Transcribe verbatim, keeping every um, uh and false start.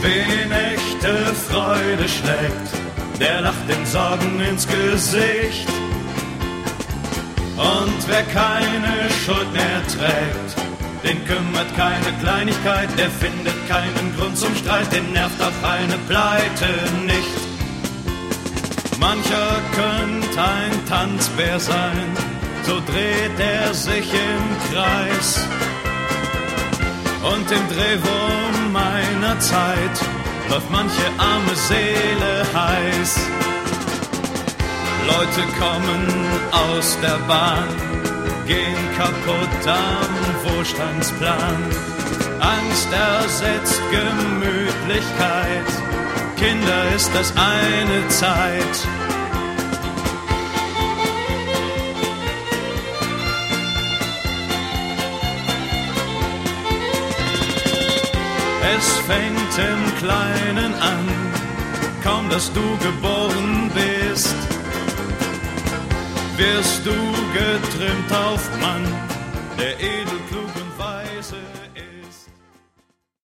Wen echte Freude schlägt, der lacht den Sorgen ins Gesicht. Und wer keine Schuld mehr trägt, den kümmert keine Kleinigkeit, der findet keinen Grund zum Streit, den nervt auch eine Pleite nicht. Mancher könnte ein Tanzbär sein, so dreht er sich im Kreis. Und im Drehwurm meiner Zeit läuft manche arme Seele heiß. Leute kommen aus der Bahn, gehen kaputt am Wohlstandsplan. Angst ersetzt Gemütlichkeit, Kinder ist das eine Zeit. Es fängt im Kleinen an, kaum dass du geboren bist, wirst du getrimmt auf Mann, der edel, klug und weise.